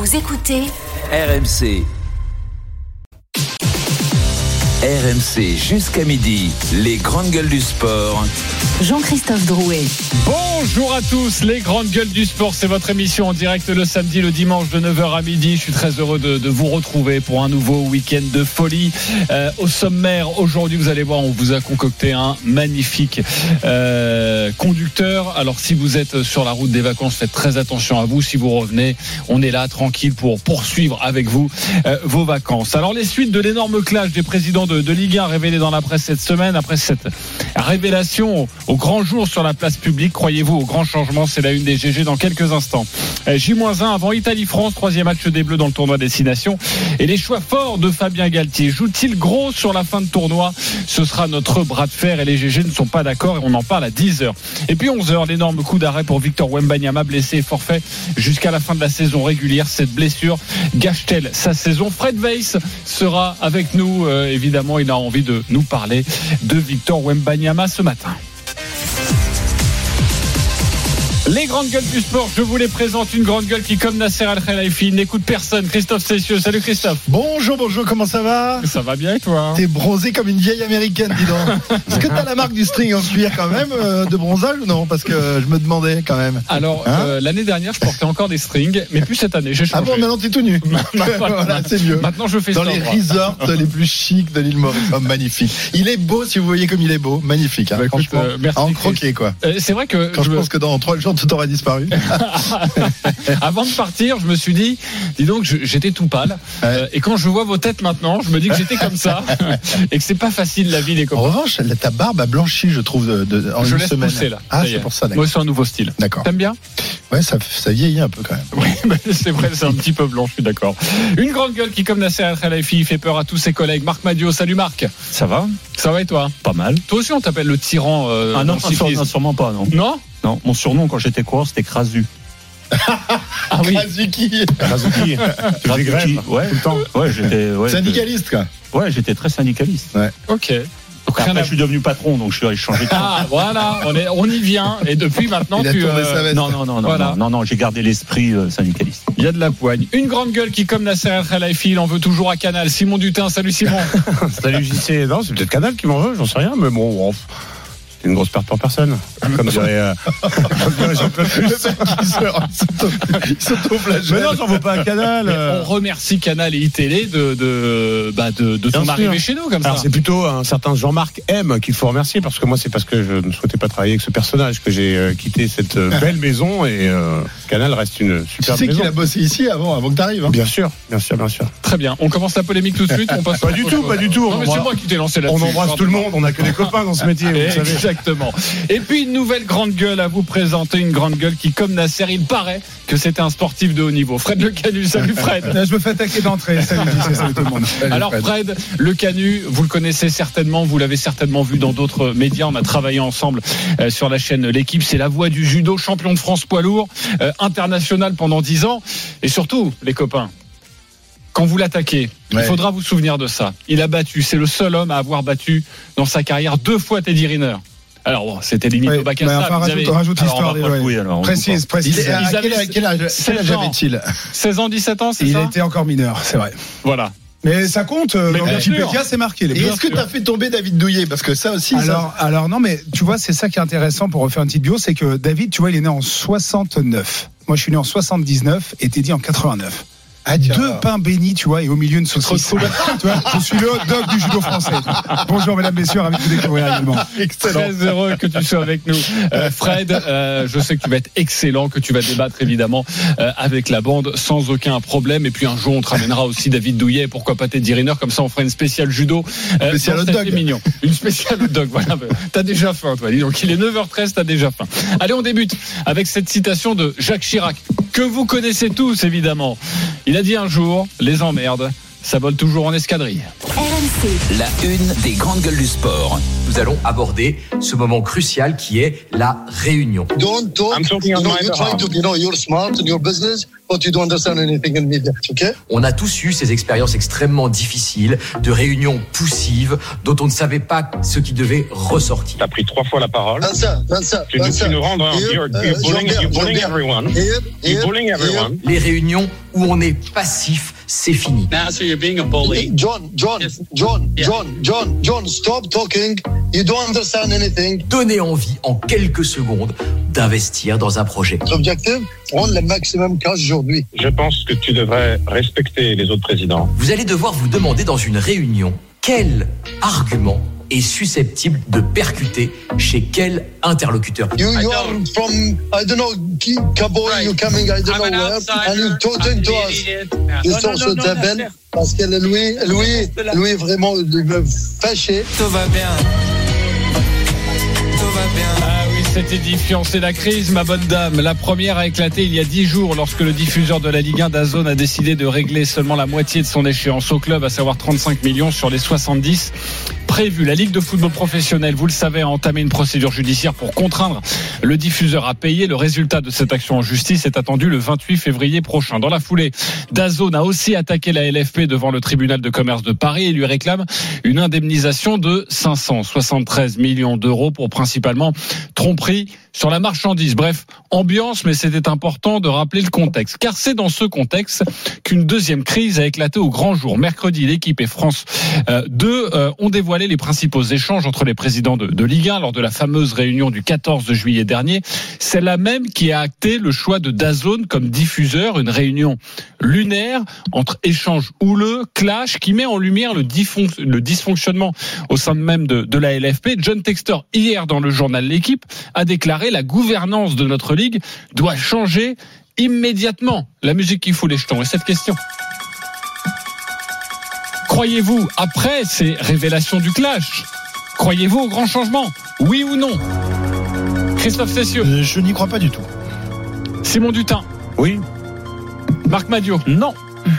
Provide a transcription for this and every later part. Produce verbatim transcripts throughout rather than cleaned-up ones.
Vous écoutez R M C. R M C jusqu'à midi, les grandes gueules du sport. Jean-Christophe Drouet. Bonjour à tous, les grandes gueules du sport, c'est votre émission en direct le samedi, le dimanche de neuf heures à midi. Je suis très heureux de, de vous retrouver pour un nouveau week-end de folie. Euh, au sommaire, aujourd'hui, vous allez voir, on vous a concocté un magnifique euh, conducteur. Alors, si vous êtes sur la route des vacances, faites très attention à vous. Si vous revenez, on est là, tranquille, pour poursuivre avec vous euh, vos vacances. Alors, les suites de l'énorme clash des présidents de, de Ligue un révélés dans la presse cette semaine, après cette révélation au grand jour sur la place publique, croyez-vous au grand changement? C'est la une des G G dans quelques instants. J moins un avant Italie-France, troisième match des Bleus dans le tournoi Destination. Et les choix forts de Fabien Galtier, joue-t-il gros sur la fin de tournoi? Ce sera notre bras de fer et les G G ne sont pas d'accord et on en parle à dix heures. Et puis onze heures, l'énorme coup d'arrêt pour Victor Wembanyama, blessé et forfait jusqu'à la fin de la saison régulière. Cette blessure gâche-t-elle sa saison? Fred Weiss sera avec nous, euh, évidemment, il a envie de nous parler de Victor Wembanyama ce matin. Les grandes gueules du sport, je vous les présente. Une grande gueule qui, comme Nasser Al-Khelaifi, n'écoute personne. Christophe Cessieux, salut Christophe. Bonjour, bonjour, comment ça va? Ça va bien et toi? T'es bronzé comme une vieille américaine, dis donc. Est-ce que t'as la marque du string en cuir quand même euh, de bronzage ou non? Parce que je me demandais quand même. Alors, hein euh, l'année dernière, je portais encore des strings, mais plus cette année, j'ai changé. Ah bon, maintenant t'es tout nu. Voilà, c'est mieux. Maintenant, je fais dans ça les resorts les plus chics de l'île Maurice. Oh, magnifique. Il est beau, si vous voyez comme il est beau. Magnifique, hein, bah, écoute, franchement. Euh, merci, à en croquer, quoi. Euh, c'est vrai que. Quand je, je pense que dans trois jours, tout aura disparu. Avant de partir, je me suis dit, dis donc, je, j'étais tout pâle. Ouais. Euh, et quand je vois vos têtes maintenant, je me dis que j'étais comme ça et que c'est pas facile la vie, les copains. En revanche, ta barbe a blanchi, je trouve, de, de, en je une laisse semaine. Pousser, là. Ah, c'est pour ça. Moi, c'est un nouveau style. D'accord. T'aimes bien? Ouais, ça, ça vieillit un peu quand même. Oui, bah, c'est vrai, c'est un petit peu blanc, je suis d'accord. Une grande gueule qui, comme Nasser Al-Khelaifi, fait peur à tous ses collègues. Marc Madiot, salut Marc. Ça va? Ça va et toi? Pas mal. Toi aussi, on t'appelle le tyran. Euh, ah non, non, sûrement pas, non. Non? Non, mon surnom quand j'étais coureur, c'était Krasu. Ah oui. Krasuki. Krasuki. Tu faisais grève, ouais, tout le temps. Ouais, j'étais ouais, syndicaliste quoi. Ouais, j'étais très syndicaliste. Ouais. OK. Donc après, a... je suis devenu patron, donc je suis changé de temps. Ah, voilà, on, est, on y vient. Et depuis maintenant, il tu. Euh... Non, non, non, non, voilà. non, non, non, j'ai gardé l'esprit euh, syndicaliste. Il y a de la poigne. Une grande gueule qui, comme Nasser Al-Khelaifi, il en veut toujours à Canal. Simon Dutin, salut Simon. Salut J C. Non, c'est peut-être Canal qui m'en veut, j'en sais rien, mais bon. bon. C'est une grosse perte pour personne. Comme dirait euh, Jean-Claude Plus. Ils s'auto-flagellent. Mais non, j'en veux pas à Canal. Euh... On remercie Canal et I T L de, de, bah de, de ton arrivée chez nous comme Alors, ça. C'est plutôt un certain Jean-Marc M qu'il faut remercier parce que moi, c'est parce que je ne souhaitais pas travailler avec ce personnage que j'ai euh, quitté cette euh, belle maison et euh, Canal reste une super maison. Tu sais qu'il a bossé ici avant, avant que tu arrives. Hein. Bien sûr, bien sûr, bien sûr. Très bien. On commence la polémique tout de suite. On passe pas du tout, pas du tout. Non, mais c'est moi qui t'ai lancé là-dessus. On embrasse tout le monde. On n'a que des copains dans ce métier. Vous savez. Exactement. Et puis une nouvelle grande gueule à vous présenter, une grande gueule qui, comme Nasser, il paraît que c'était un sportif de haut niveau. Fred Le Canu, salut Fred. Je me fais attaquer d'entrée. Salut, salut tout le monde. Salut, Alors Fred, Le Canu, vous le connaissez certainement, vous l'avez certainement vu dans d'autres médias. On a travaillé ensemble euh, sur la chaîne L'équipe. C'est la voix du judo, champion de France poids lourd, euh, international pendant dix ans. Et surtout, les copains, quand vous l'attaquez, ouais. il faudra vous souvenir de ça. Il a battu, c'est le seul homme à avoir battu dans sa carrière deux fois Teddy Riner. Alors bon, c'était limite oui, au bac à ça. Enfin, rajoute, avez... rajoute l'histoire des oui, alors, précise, précise. Il est, à quel, à quel âge, quel âge avait-il? seize ans, dix-sept ans, c'est il ça? Il était encore mineur, c'est vrai. Voilà. Mais ça compte, mais dans Wikipédia, c'est marqué. Et est-ce que tu as fait tomber David Douillet? Parce que ça aussi. Alors, ça... alors non, mais tu vois, c'est ça qui est intéressant pour refaire une petite bio, c'est que David, tu vois, il est né en soixante-neuf. Moi, je suis né en soixante-dix-neuf et Teddy en quatre-vingt-neuf. Ah, deux pains bénis, tu vois, et au milieu une saucisse. tu vois, je suis le hot dog du judo français. Bonjour mesdames, messieurs, ravi de vous découvrir également. Excellent. Très heureux que tu sois avec nous. Euh, Fred, euh, je sais que tu vas être excellent, que tu vas débattre évidemment euh, avec la bande sans aucun problème. Et puis un jour, on te ramènera aussi David Douillet, pourquoi pas Teddy Riner, comme ça on fera une spéciale judo. Euh, spéciale hot dog. Mignon. Une spéciale hot dog, voilà. T'as déjà faim, toi. Dis donc, il est neuf heures treize, t'as déjà faim. Allez, on débute avec cette citation de Jacques Chirac, que vous connaissez tous évidemment. Il a dit un jour, les emmerdes, ça vole toujours en escadrille. R M C. La une des grandes gueules du sport. nous allons aborder ce moment crucial qui est la réunion. Don't talk. I'm talking on you know, my you're trying to, you know, you're smart in your business, but you don't understand anything in media, okay? On a tous eu ces expériences extrêmement difficiles, de réunions poussives, dont on ne savait pas ce qui devait ressortir. T'as pris trois fois la parole. Vincent, Vincent, tu, Vincent. Tu nous rends, hein, you're, you're bullying, you're bullying everyone. Here, here, you're bullying everyone. Les réunions où on est passif, c'est fini. Now, so you're being a bully. John, John, yes. John, yeah. John, John, John, stop talking. You don't understand anything. Donnez envie en quelques secondes d'investir dans un projet. L'objectif, prendre le maximum cash aujourd'hui. Je pense que tu devrais respecter les autres présidents. Vous allez devoir vous demander dans une réunion quel argument est susceptible de percuter chez quel interlocuteur. You, you are from, I don't know, Cabo, right. You're coming, I don't I'm know where, and you're talking to us. Je sors sur ta belle, parce que Louis, Louis, Louis vraiment me fâché. Tout va bien. Tout va bien. Ah oui, c'est édifiant, c'est la crise, ma bonne dame. La première a éclaté il y a dix jours lorsque le diffuseur de la Ligue un, DAZN, a décidé de régler seulement la moitié de son échéance au club, à savoir trente-cinq millions sur les soixante-dix prévus. La Ligue de football professionnel, vous le savez, a entamé une procédure judiciaire pour contraindre le diffuseur à payer. Le résultat de cette action en justice est attendu le vingt-huit février prochain. Dans la foulée, DAZN a aussi attaqué la L F P devant le tribunal de commerce de Paris et lui réclame une indemnisation de cinq cent soixante-treize millions d'euros pour principalement tromperie sur la marchandise. Bref, ambiance, mais c'était important de rappeler le contexte. Car c'est dans ce contexte qu'une deuxième crise a éclaté au grand jour. Mercredi, l'équipe et France euh, deux euh, ont dévoilé les principaux échanges entre les présidents de, de Ligue un lors de la fameuse réunion du quatorze juillet dernier. C'est la même qui a acté le choix de DAZN comme diffuseur, une réunion lunaire entre échanges houleux, clash, qui met en lumière le, dysfonc- le dysfonctionnement au sein même de, de la L F P. John Textor, hier dans le journal L'Équipe, a déclaré: la gouvernance de notre ligue doit changer immédiatement. La musique qui fout les jetons. Et cette question: croyez-vous, après ces révélations du clash, croyez-vous au grand changement? Oui ou non? Christophe Cessieux. Euh, je n'y crois pas du tout. Simon Dutin. Oui. Marc Madiot. Non.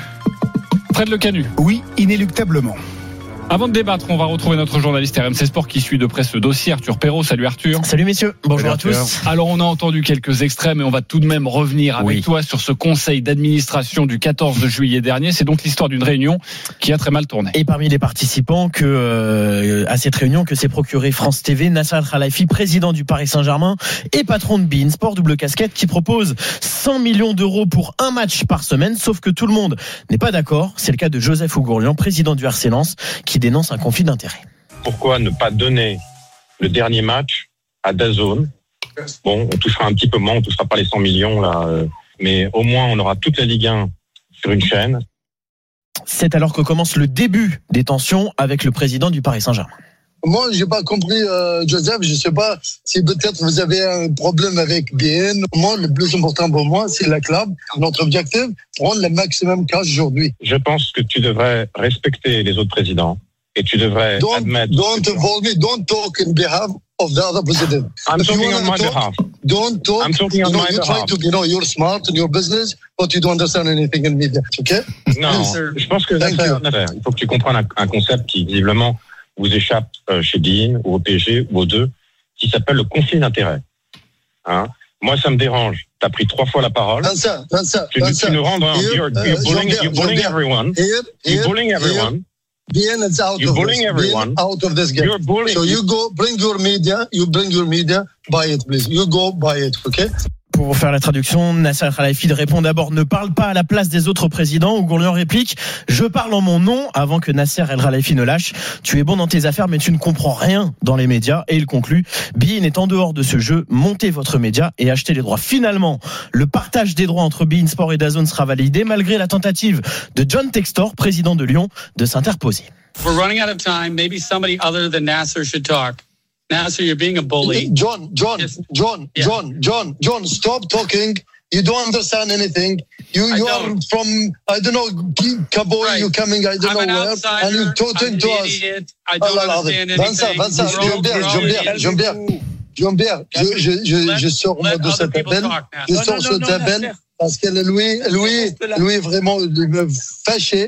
Fred Le Canu. Oui, inéluctablement. Avant de débattre, on va retrouver notre journaliste R M C Sport qui suit de près ce dossier, Arthur Perrault. Salut Arthur. Salut messieurs, bonjour Salut à tous. Alors on a entendu quelques extraits, mais on va tout de même revenir avec oui. toi sur ce conseil d'administration du quatorze juillet dernier. C'est donc l'histoire d'une réunion qui a très mal tourné. Et parmi les participants que, euh, à cette réunion que s'est procuré France T V, Nasser Al-Khelaifi, président du Paris Saint-Germain et patron de beIN Sport, double casquette, qui propose cent millions d'euros pour un match par semaine, sauf que tout le monde n'est pas d'accord. C'est le cas de Joseph Ougourlian, président du R C Lens, qui dénonce un conflit d'intérêts. Pourquoi ne pas donner le dernier match à DAZN? Bon, on touchera un petit peu moins, on touchera pas les cent millions là, euh, mais au moins on aura toute la Ligue un sur une chaîne. C'est alors que commence le début des tensions avec le président du Paris Saint-Germain. Moi, j'ai pas compris, euh, Joseph. Je sais pas si peut-être vous avez un problème avec beIN. Moi, le plus important pour moi, c'est la club. Notre objectif, prendre le maximum cash aujourd'hui. Je pense que tu devrais respecter les autres présidents et tu devrais don't, admettre. Don't involve me. Don't talk in behalf of the other president. I'm If talking on my talk, behalf. Don't talk. I'm talking you on know, my you're behalf. trying to, you know, you're smart in your business, but you don't understand anything in media. Okay? Non, je pense que Nasser, Nasser, il faut que tu comprennes un, un concept qui visiblement vous échappe euh, chez beIN ou au P S G ou aux deux, qui s'appelle le conflit d'intérêts. Hein? Moi, ça me dérange. Tu as pris trois fois la parole. Vincent, Vincent, tu, Vincent, tu nous rends un... Here, You're, you're uh, bullying, Jean-Pierre, you're bullying Jean-Pierre. everyone. Here, here, you're bullying everyone. Here, beIN is out you're of bullying this. everyone. beIN out of this game. You're bullying. So you go, bring your media, you bring your media, buy it, please. You go, buy it, okay? Pour vous faire la traduction, Nasser Al-Khelaifi répond d'abord: ne parle pas à la place des autres présidents. Ougourlian réplique: je parle en mon nom, avant que Nasser Al-Khelaifi ne lâche: tu es bon dans tes affaires mais tu ne comprends rien dans les médias. Et il conclut: beIN est en dehors de ce jeu, montez votre média et achetez les droits. Finalement, le partage des droits entre beIN Sport et DAZN sera validé malgré la tentative de John Textor, président de Lyon, de s'interposer. We're running out of time. Maybe somebody other than Nasser should talk. Nasser, you're being a bully. John, John, yes. John, yeah. John, John, John, stop talking. You don't understand anything. You, you are from, I don't know, Cabo, right. You're coming, I don't I'm know an where, outsider. and you're talking I'm to an us. Idiot. I don't oh, understand Vincent, anything. Vincent, Jean-Pierre, Jean-Pierre, Jean-Pierre, Jean-Pierre, je, je, je, je sors moi de cet appel, je sors sur cet appel, parce que Louis, Louis, Louis vraiment me fâché.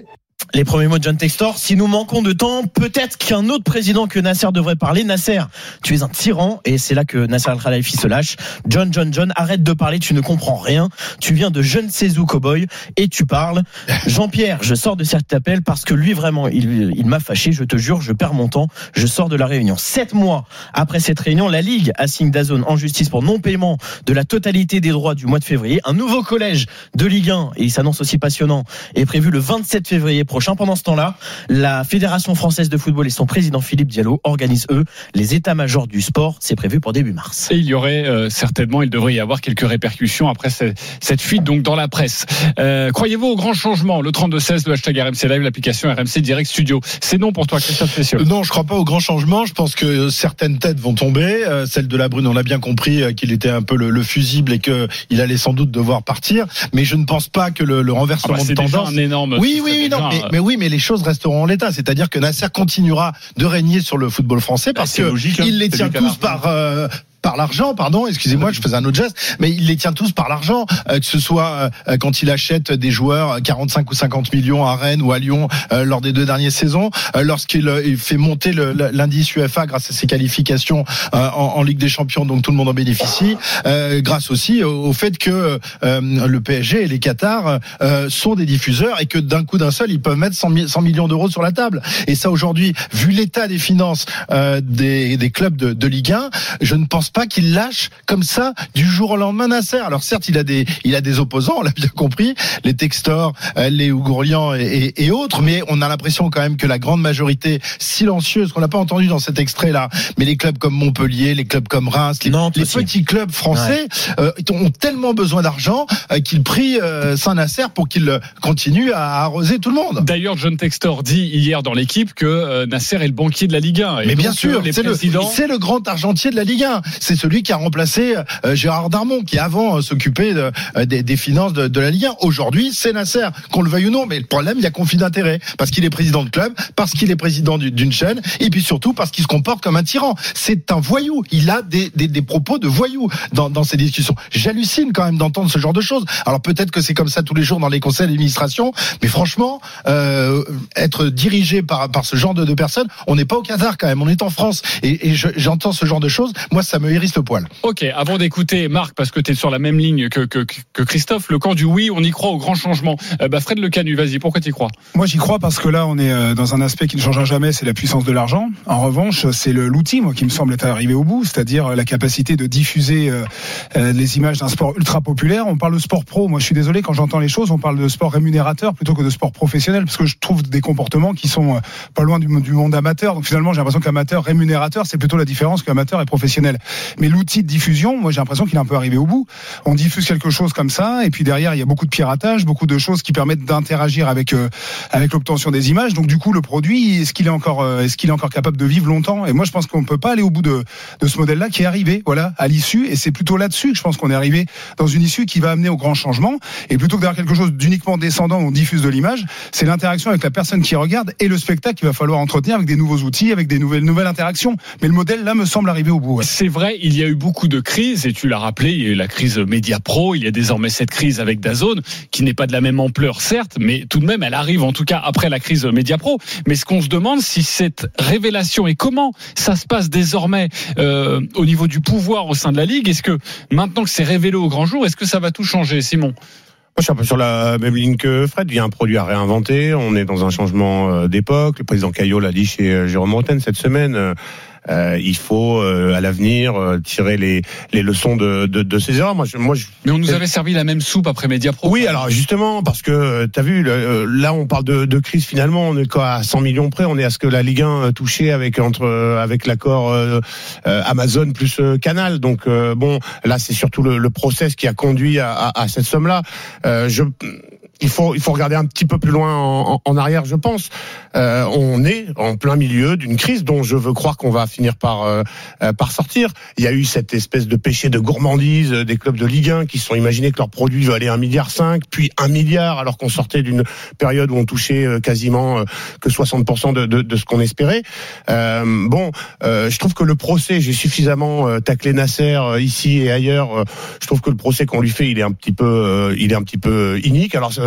Les premiers mots de John Textor. Si nous manquons de temps, peut-être qu'un autre président que Nasser devrait parler. Nasser, tu es un tyran, et c'est là que Nasser Al-Khelaifi se lâche. John, John, John, arrête de parler, tu ne comprends rien. Tu viens de je ne sais où, cowboy, et tu parles. Jean-Pierre, je sors de cet appel parce que lui, vraiment, il, il m'a fâché, je te jure, je perds mon temps. Je sors de la réunion. Sept mois après cette réunion, la Ligue assigne DAZN en justice pour non-paiement de la totalité des droits du mois de février. Un nouveau collège de Ligue un, et il s'annonce aussi passionnant, est prévu le vingt-sept février prochain. Pendant ce temps-là, la Fédération française de football et son président Philippe Diallo organisent, eux, les états-majors du sport. C'est prévu pour début mars. Et il y aurait euh, certainement, il devrait y avoir quelques répercussions après cette, cette fuite donc dans la presse. Euh, croyez-vous au grand changement? Le trente-deux seize, le hashtag R M C Live, l'application R M C Direct Studio. C'est non pour toi, Christophe Cessieux? Non, je crois pas au grand changement. Je pense que certaines têtes vont tomber. Euh, celle de la Brune, on a bien compris euh, qu'il était un peu le, le fusible et que il allait sans doute devoir partir. Mais je ne pense pas que le, le renversement ah bah, de tendance. C'est un énorme. Oui, oui, oui, non, mais, mais oui, mais les choses resteront en l'état. C'est-à-dire que Nasser continuera de régner sur le football français parce que logique, hein, il les tient tous par. Euh, par l'argent, pardon, excusez-moi, je faisais un autre geste, mais il les tient tous par l'argent, euh, que ce soit euh, quand il achète des joueurs quarante-cinq ou cinquante millions à Rennes ou à Lyon euh, lors des deux dernières saisons, euh, lorsqu'il euh, il fait monter le, l'indice U F A grâce à ses qualifications euh, en, en Ligue des Champions, donc tout le monde en bénéficie, euh, grâce aussi au, au fait que euh, le P S G et les Qatar euh, sont des diffuseurs et que d'un coup d'un seul, ils peuvent mettre cent millions d'euros sur la table. Et ça, aujourd'hui, vu l'état des finances euh, des, des clubs de, de Ligue un, je ne pense pas qu'il lâche comme ça du jour au lendemain Nasser. Alors certes, il a des, il a des opposants, on l'a bien compris, les Textor, les Ougourlian et, et, et autres, mais on a l'impression quand même que la grande majorité silencieuse, qu'on n'a pas entendu dans cet extrait-là, mais les clubs comme Montpellier, les clubs comme Reims, les, non, les petits clubs français ouais. euh, ont tellement besoin d'argent euh, qu'ils prient euh, Saint-Nasser pour qu'il continue à arroser tout le monde. D'ailleurs, John Textor dit hier dans l'équipe que euh, Nasser est le banquier de la Ligue un. Et mais donc, bien sûr, les c'est, présidents... le, c'est le grand argentier de la Ligue un. C'est celui qui a remplacé euh, Gérard Darmon, qui avant euh, s'occupait de, euh, des, des finances de, de la Ligue un. Aujourd'hui, c'est Nasser, qu'on le veuille ou non. Mais le problème, il y a conflit d'intérêt. Parce qu'il est président de club, parce qu'il est président du, d'une chaîne, et puis surtout parce qu'il se comporte comme un tyran. C'est un voyou. Il a des, des, des propos de voyou dans, dans ces discussions. J'hallucine quand même d'entendre ce genre de choses. Alors peut-être que c'est comme ça tous les jours dans les conseils d'administration, mais franchement, euh, être dirigé par, par ce genre de, de personnes, on n'est pas au Qatar quand même, on est en France. Et, et je, j'entends ce genre de choses, moi ça me hérisse le poil. Ok, avant d'écouter Marc, parce que tu es sur la même ligne que, que, que Christophe, le camp du oui, on y croit au grand changement. Euh, bah Fred Le Canu, vas-y, pourquoi tu y crois? Moi j'y crois parce que là on est dans un aspect qui ne changera jamais, c'est la puissance de l'argent. En revanche, c'est le, l'outil, moi, qui me semble être arrivé au bout, c'est-à-dire la capacité de diffuser euh, les images d'un sport ultra populaire. On parle de sport pro, moi je suis désolé, quand j'entends les choses, on parle de sport rémunérateur plutôt que de sport professionnel, parce que je trouve des comportements qui sont pas loin du, du monde amateur. Donc finalement j'ai l'impression qu'amateur rémunérateur, c'est plutôt la différence qu'amateur et professionnel. Mais l'outil de diffusion, moi j'ai l'impression qu'il est un peu arrivé au bout. On diffuse quelque chose comme ça, et puis derrière il y a beaucoup de piratage, beaucoup de choses qui permettent d'interagir avec euh, avec l'obtention des images. Donc du coup le produit, est-ce qu'il est encore euh, est-ce qu'il est encore capable de vivre longtemps? Et moi je pense qu'on peut pas aller au bout de de ce modèle-là qui est arrivé, voilà, à l'issue. Et c'est plutôt là-dessus que je pense qu'on est arrivé dans une issue qui va amener au grand changement. Et plutôt que d'avoir quelque chose d'uniquement descendant où on diffuse de l'image, c'est l'interaction avec la personne qui regarde et le spectacle qu'il va falloir entretenir avec des nouveaux outils, avec des nouvelles nouvelles interactions. Mais le modèle là me semble arriver au bout. Ouais. C'est vrai, il y a eu beaucoup de crises, et tu l'as rappelé, il y a eu la crise Mediapro, il y a désormais cette crise avec DAZN, qui n'est pas de la même ampleur, certes, mais tout de même, elle arrive en tout cas après la crise Mediapro. Mais ce qu'on se demande, si cette révélation et comment ça se passe désormais euh, au niveau du pouvoir au sein de la Ligue, est-ce que maintenant que c'est révélé au grand jour, est-ce que ça va tout changer, Simon? Moi, je suis un peu sur la même ligne que Fred. Il y a un produit à réinventer. On est dans un changement d'époque. Le président Caillot l'a dit chez Jérôme Rotten cette semaine. Euh, il faut euh, à l'avenir euh, tirer les les leçons de de, de ces erreurs. Moi, je, moi, je... mais on nous avait servi la même soupe après Mediapro. Oui, alors justement parce que t'as vu, le, là on parle de, de crise. Finalement, on est quoi à cent millions près. On est à ce que la Ligue un touchait avec entre avec l'accord euh, euh, Amazon plus euh, Canal. Donc euh, bon, là c'est surtout le, le process qui a conduit à, à, à cette somme-là. Euh, je Il faut, il faut regarder un petit peu plus loin en, en arrière, je pense. Euh, on est en plein milieu d'une crise dont je veux croire qu'on va finir par, euh, par sortir. Il y a eu cette espèce de péché de gourmandise des clubs de Ligue un qui se sont imaginés que leur produit valait un milliard cinq, puis un milliard, alors qu'on sortait d'une période où on touchait quasiment que soixante pour cent de, de, de ce qu'on espérait. Euh, bon, euh, je trouve que le procès, j'ai suffisamment taclé Nasser ici et ailleurs. Je trouve que le procès qu'on lui fait, il est un petit peu, il est un petit peu inique. Alors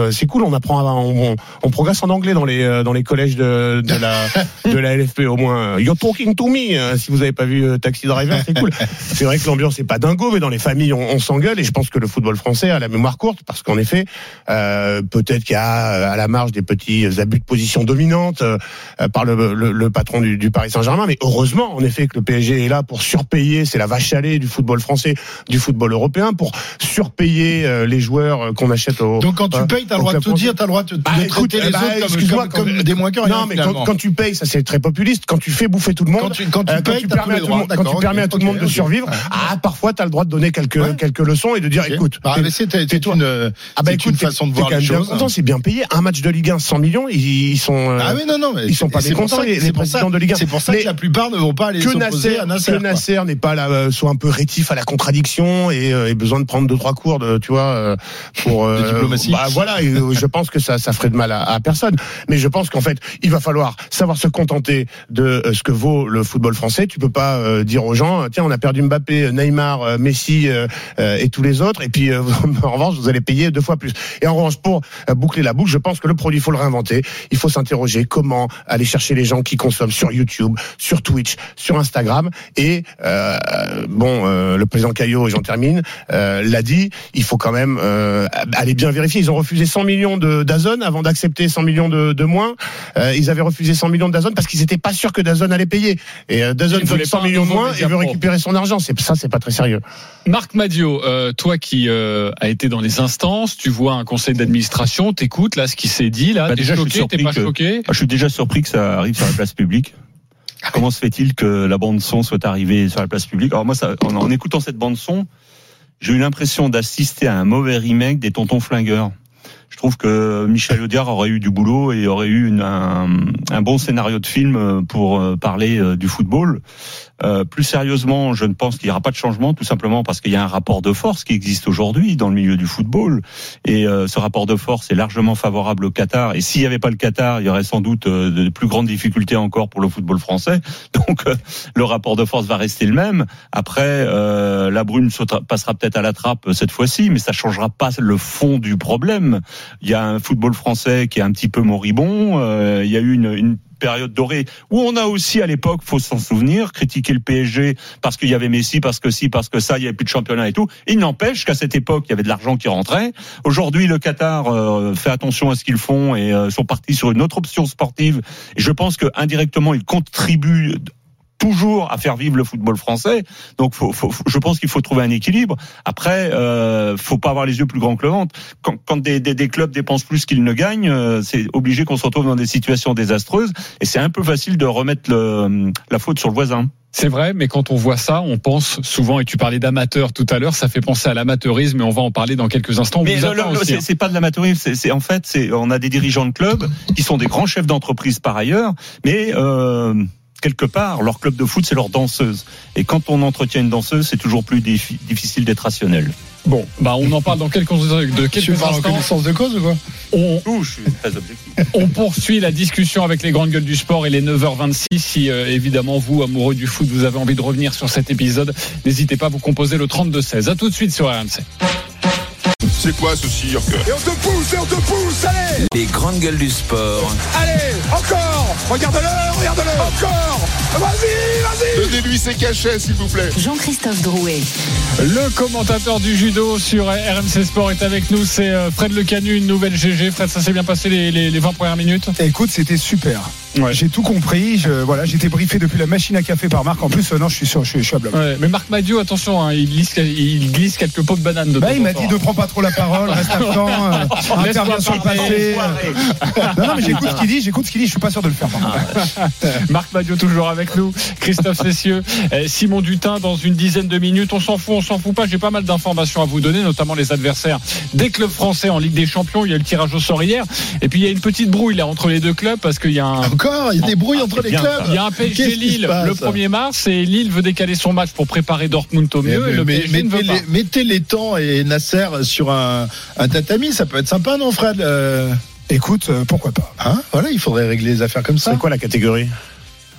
euh, c'est cool. On apprend, à, on, on progresse en anglais dans les dans les collèges de, de la de la L F P au moins. You're talking to me. Hein, si vous avez pas vu euh, Taxi Driver, c'est cool. C'est vrai que l'ambiance est pas dingo, mais dans les familles on, on s'engueule et je pense que le football français a la mémoire courte parce qu'en effet, euh, peut-être qu'il y a à la marge des petits abus de position dominante euh, par le, le, le patron du, du Paris Saint-Germain, mais heureusement en effet que le P S G est là pour surpayer. C'est la vache à lait du football français, du football européen, pour surpayer euh, les joueurs qu'on achète au. Donc quand tu payes, t'as le droit de tout dire, t'as le droit de, bah, de écoute, traiter les bah, autres comme, comme, comme, comme des moins que rien. Non, mais quand, quand tu payes, ça c'est très populiste. Quand tu fais bouffer tout le monde, quand tu, quand tu, euh, payes, quand tu permets à tout le monde, quand tu permets à tout le monde de survivre, ah parfois t'as le droit de donner quelques ouais. quelques leçons et de dire écoute. Ah mais c'est c'est une ah bah écoute, une façon de voir les choses. Content, c'est bien payé. Un match de Ligue un, cent millions, ils, ils sont. Ah oui non non, mais ils sont pas mécontents les, les présidents de Ligue un. C'est pour ça que la plupart ne vont pas aller s'opposer à Nasser. Que Nasser n'est pas là, soit un peu rétif à la contradiction et ait besoin de prendre deux trois cours de, tu vois, pour de diplomatie. Bah voilà, je pense que ça ça ferait de mal à, à personne. Mais je pense qu'en fait, il va falloir savoir se contenter de ce que vaut le football français. Tu peux pas euh, dire aux gens, tiens, on a perdu Mbappé, Neymar, Messi euh, euh, et tous les autres, et puis euh, en revanche, vous allez payer deux fois plus. Et en revanche, pour euh, boucler la boucle, je pense que le produit, il faut le réinventer. Il faut s'interroger comment aller chercher les gens qui consomment sur YouTube, sur Twitch, sur Instagram. Et euh, bon, euh, le président Caillot, et j'en termine, euh, l'a dit, il faut quand même euh, aller bien vérifier. Ils ont refusé cent millions de DAZN avant d'accepter cent millions de, de moins. Euh, ils avaient refusé cent millions de DAZN parce qu'ils n'étaient pas sûrs que DAZN allait payer. Et euh, DAZN donne cent millions de moins et veut récupérer son argent. C'est ça, c'est pas très sérieux. Marc Madiot, euh, toi qui euh, a été dans les instances, tu vois un conseil d'administration, t'écoutes là ce qui s'est dit là, bah, t'es déjà, choqué, t'es pas que, choqué Je suis déjà surpris que ça arrive sur la place publique. Comment se fait-il que la bande son soit arrivée sur la place publique? Alors moi, ça, en, en écoutant cette bande son, j'ai eu l'impression d'assister à un mauvais remake des Tontons Flingueurs. Je trouve que Michel Audiard aurait eu du boulot et aurait eu une, un, un bon scénario de film pour parler du football. Euh, plus sérieusement, je ne pense qu'il n'y aura pas de changement, tout simplement parce qu'il y a un rapport de force qui existe aujourd'hui dans le milieu du football. Et euh, ce rapport de force est largement favorable au Qatar. Et s'il n'y avait pas le Qatar, il y aurait sans doute euh, de plus grandes difficultés encore pour le football français. Donc euh, le rapport de force va rester le même. Après, euh, la brune sautera, passera peut-être à la trappe cette fois-ci, mais ça changera pas le fond du problème. Il y a un football français qui est un petit peu moribond. Euh, il y a eu une, une période dorée où on a aussi à l'époque, faut s'en souvenir, critiqué le P S G parce qu'il y avait Messi, parce que si, parce que ça, il y avait plus de championnat et tout. Il n'empêche qu'à cette époque, il y avait de l'argent qui rentrait. Aujourd'hui, le Qatar euh, fait attention à ce qu'ils font et euh, sont partis sur une autre option sportive. Et je pense que indirectement, ils contribuent toujours à faire vivre le football français. Donc, faut, faut, je pense qu'il faut trouver un équilibre. Après, euh, faut pas avoir les yeux plus grands que le ventre. Quand, quand des, des, des clubs dépensent plus qu'ils ne gagnent, euh, c'est obligé qu'on se retrouve dans des situations désastreuses. Et c'est un peu facile de remettre le, la faute sur le voisin. C'est vrai, mais quand on voit ça, on pense souvent, et tu parlais d'amateur tout à l'heure, ça fait penser à l'amateurisme, et on va en parler dans quelques instants. Mais le, le, aussi, c'est, hein. c'est pas de l'amateurisme, c'est, c'est en fait, c'est, on a des dirigeants de clubs qui sont des grands chefs d'entreprise par ailleurs, mais euh, quelque part, leur club de foot, c'est leur danseuse. Et quand on entretient une danseuse, c'est toujours plus défi- difficile d'être rationnel. Bon, bah on en parle dans quelques, de quelques tu instants. Tu parles en connaissance de cause ou quoi? On, Ouh, je suis très objectif. On poursuit la discussion avec les grandes gueules du sport. Il est neuf heures vingt-six. Si euh, évidemment vous, amoureux du foot, vous avez envie de revenir sur cet épisode, n'hésitez pas à vous composer le trente-deux seize. À tout de suite sur R M C. C'est quoi ce cirque? Et on te pousse, et on te pousse, allez! Les grandes gueules du sport. Allez, encore! Regarde-le, regarde-le! Encore! Vas-y, vas-y! Donnez-lui ses cachets, s'il vous plaît. Jean-Christophe Drouet. Le commentateur du judo sur R M C Sport est avec nous. C'est Fred Lecanu, une nouvelle G G. Fred, ça s'est bien passé les, les, les vingt premières minutes? Écoute, c'était super. Ouais. J'ai tout compris. Je, voilà, j'étais briefé depuis la machine à café par Marc. En plus, euh, non, je suis sûr, je suis, je suis à bloc. Ouais, mais Marc Madiot, attention, hein, il, glisse, il glisse quelques pots de banane de bah, il m'a dit ne prends pas trop la parole, reste absent, euh, interviens sur le passé. Non, non, mais j'écoute ce qu'il dit, j'écoute ce qu'il dit. Je suis pas sûr de le faire. Ah. Marc Madiot toujours avec nous, Christophe Cessieux, Simon Dutin dans une dizaine de minutes. On s'en fout, on s'en fout pas. J'ai pas mal d'informations à vous donner, notamment les adversaires des clubs français en Ligue des Champions. Il y a eu le tirage au sort hier, et puis il y a une petite brouille là entre les deux clubs parce qu'il y a un encore il y a des brouilles entre les clubs. Il y a un P S G Lille le premier mars et Lille veut décaler son match pour préparer Dortmund au mieux. Mais, et le mais, P S G ne veut les, pas. Mettez les temps et Nasser sur un, un tatami, ça peut être sympa, non, Fred? euh... Écoute, euh, pourquoi pas hein? Voilà, il faudrait régler les affaires comme ça. C'est quoi la catégorie?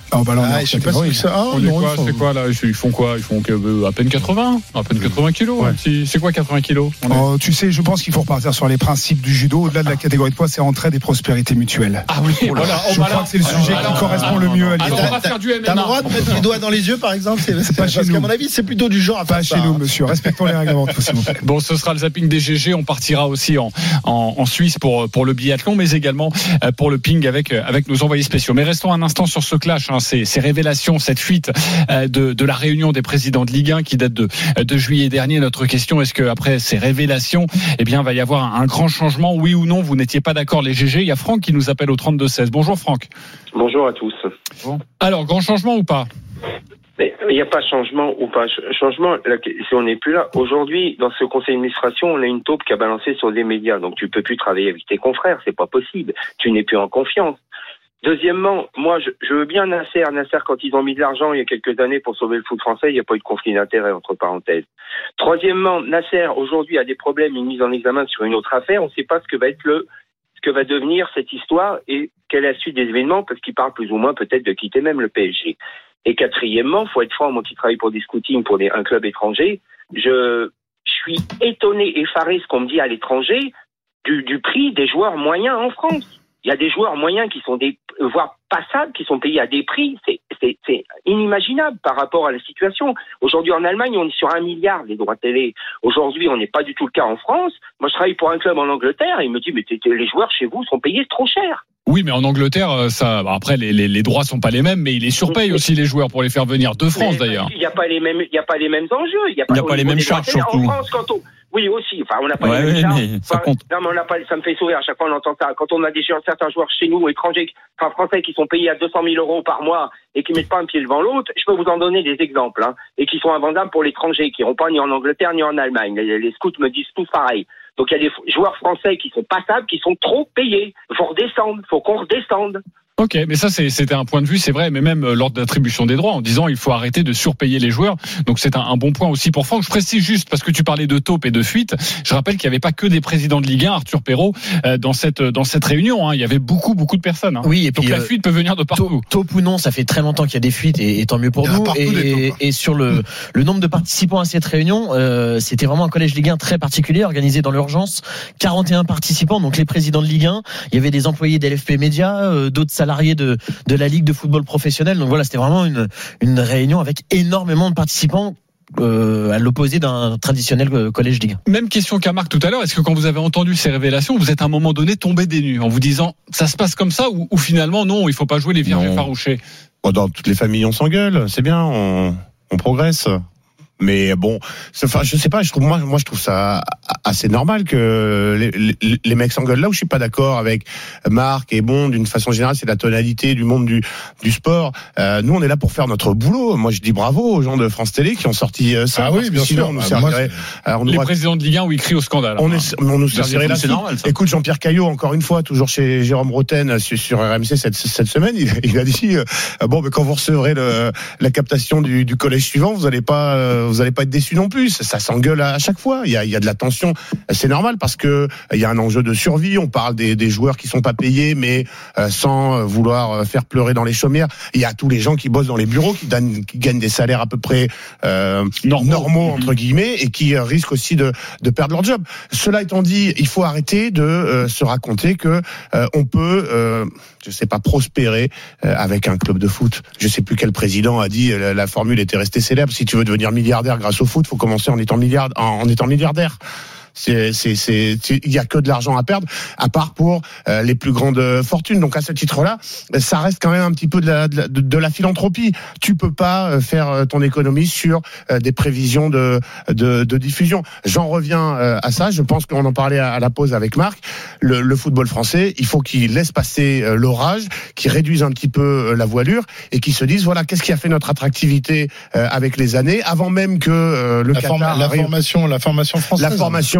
Oh bah là, ah, je sais pas si ça. Oh, non, quoi, c'est quoi là? Ils font quoi? Ils font à peine quatre-vingts, à peine quatre-vingts kilos. Ouais. Hein. C'est quoi quatre-vingts kilos? Oh, tu sais, je pense qu'il faut repartir sur les principes du judo. Au-delà de la catégorie de poids, c'est entraide et prospérité mutuelle. Ah oui, oh là, voilà. Je oh, crois là, que c'est le alors, sujet alors, qui correspond alors, le mieux à l'idée. On va faire du M M A. T'as le droit de mettre les doigts dans les yeux, par exemple? C'est, c'est pas chez nous. À mon avis, c'est plutôt du genre à pas chez nous, monsieur. Respectons les règlements, s'il vous plaît. Bon, ce sera le zapping des G G. On partira aussi en, en, en Suisse pour, pour le biathlon, mais également pour le ping avec, avec nos envoyés spéciaux. Mais restons un instant sur ce clash, hein, ces, ces révélations, cette fuite de, de la réunion des présidents de Ligue un qui date de, de juillet dernier. Notre question, est-ce qu'après ces révélations, eh bien, va y avoir un, un grand changement? Oui ou non? Vous n'étiez pas d'accord, les G G? Il y a Franck qui nous appelle au trente-deux seize. Bonjour Franck. Bonjour à tous. Bon. Alors, grand changement ou pas? Mais il n'y a pas changement ou pas changement. Là, si on n'est plus là, aujourd'hui, dans ce conseil d'administration, on a une taupe qui a balancé sur des médias. Donc, tu peux plus travailler avec tes confrères. C'est pas possible. Tu n'es plus en confiance. Deuxièmement, moi, je, je veux bien Nasser. Nasser, quand ils ont mis de l'argent il y a quelques années pour sauver le foot français, il n'y a pas eu de conflit d'intérêt, entre parenthèses. Troisièmement, Nasser, aujourd'hui, a des problèmes, une mise en examen sur une autre affaire. On ne sait pas ce que va être le, ce que va devenir cette histoire et quelle est la suite des événements, parce qu'il parle plus ou moins peut-être de quitter même le P S G. Et quatrièmement, faut être franc, moi qui travaille pour des scootings, pour des, un club étranger, je, je suis étonné, effaré, ce qu'on me dit à l'étranger, du, du prix des joueurs moyens en France. Il y a des joueurs moyens qui sont des, voire passables, qui sont payés à des prix. C'est, c'est, c'est inimaginable par rapport à la situation. Aujourd'hui, en Allemagne, on est sur un milliard des droits télé. Aujourd'hui, on n'est pas du tout le cas en France. Moi, je travaille pour un club en Angleterre et il me dit, mais les joueurs chez vous sont payés trop cher. Oui, mais en Angleterre, ça, après, les, les, les droits sont pas les mêmes, mais ils les surpayent aussi, les joueurs, pour les faire venir de France, mais, d'ailleurs. Il n'y a pas les mêmes, il y a pas les mêmes enjeux. Il n'y a pas, il y a pas les mêmes charges, surtout. En France, quand on, oui, aussi. Enfin, on n'a pas ouais, les mêmes charges. Ça enfin, compte. Non, mais on n'a pas, ça me fait sourire à chaque fois on entend ça. Quand on a des certains joueurs chez nous, étrangers, enfin, français, qui sont payés à deux cent mille euros par mois et qui mettent pas un pied devant l'autre, je peux vous en donner des exemples, hein, et qui sont invendables pour l'étranger, qui n'iront pas ni en Angleterre, ni en Allemagne. Les, les scouts me disent tous pareil. Donc, il y a des joueurs français qui sont passables, qui sont trop payés. Faut redescendre. Faut qu'on redescende. Ok, mais ça c'est, c'était un point de vue, c'est vrai, mais même lors de l'attribution des droits, en disant il faut arrêter de surpayer les joueurs. Donc c'est un, un bon point aussi pour Franck. Je précise juste, parce que tu parlais de taupe et de fuite, je rappelle qu'il n'y avait pas que des présidents de Ligue un, Arthur Perrault, euh, dans cette dans cette réunion. Hein. Il y avait beaucoup beaucoup de personnes. Hein. Oui, et donc puis, la fuite peut venir de partout. Taupe ou non, ça fait très longtemps qu'il y a des fuites, et, et tant mieux pour nous. Et, et sur le le nombre de participants à cette réunion, euh, c'était vraiment un collège Ligue un très particulier, organisé dans l'urgence. quarante et un participants, donc les présidents de Ligue un. Il y avait des employés d'L F P Média, euh, d'autres salariés de de la Ligue de football professionnel. Donc voilà, c'était vraiment une, une réunion avec énormément de participants, euh, à l'opposé d'un traditionnel collège Ligue un. Même question qu'à Marc tout à l'heure, est-ce que quand vous avez entendu ces révélations, vous êtes à un moment donné tombé des nues en vous disant ça se passe comme ça, ou, ou finalement non, il faut pas jouer les vierges effarouchés? Bon, dans toutes les familles on s'engueule, c'est bien, on, on progresse. Mais bon, enfin, je sais pas, je trouve, moi, moi, je trouve ça assez normal que les, les, les mecs s'engueulent. Là où je suis pas d'accord avec Marc et bon, d'une façon générale, c'est la tonalité du monde du, du sport. Euh, nous, on est là pour faire notre boulot. Moi, je dis bravo aux gens de France Télé qui ont sorti ça. Ah oui, bien sûr. On nous servirait, alors, on nous les présidents de Ligue un où ils crient au scandale. On, est, on nous servirait là. C'est normal, ça. Écoute, Jean-Pierre Caillot, encore une fois, toujours chez Jérôme Roten sur, sur R M C cette, cette semaine, il, il a dit euh, bon, mais quand vous recevrez le, la captation du, du collège suivant, vous allez pas, euh, vous allez pas être déçus non plus. Ça s'engueule à chaque fois. Il y a, il y a de la tension. C'est normal parce que il y a un enjeu de survie. On parle des, des joueurs qui sont pas payés, mais euh, sans vouloir faire pleurer dans les chaumières. Il y a tous les gens qui bossent dans les bureaux, qui, donnent, qui gagnent des salaires à peu près euh, normaux. normaux entre guillemets, et qui euh, risquent aussi de, de perdre leur job. Cela étant dit, il faut arrêter de euh, se raconter que euh, on peut, euh, je sais pas, prospérer euh, avec un club de foot. Je sais plus quel président a dit, la, la formule était restée célèbre. Si tu veux devenir milliardaire grâce au foot, faut commencer en étant milliard, en, en étant milliardaire. C'est, c'est, c'est, il y a que de l'argent à perdre, à part pour euh, les plus grandes fortunes. Donc à ce titre-là, ça reste quand même un petit peu de la, de la, de la philanthropie. Tu peux pas faire ton économie sur euh, des prévisions de, de, de diffusion. J'en reviens euh, à ça. Je pense qu'on en parlait à, à la pause avec Marc. Le, le football français, il faut qu'il laisse passer euh, l'orage, qu'il réduise un petit peu euh, la voilure et qu'il se dise voilà, qu'est-ce qui a fait notre attractivité euh, avec les années, avant même que euh, le la, Qatar forma, la arrive. formation, la formation française. La formation.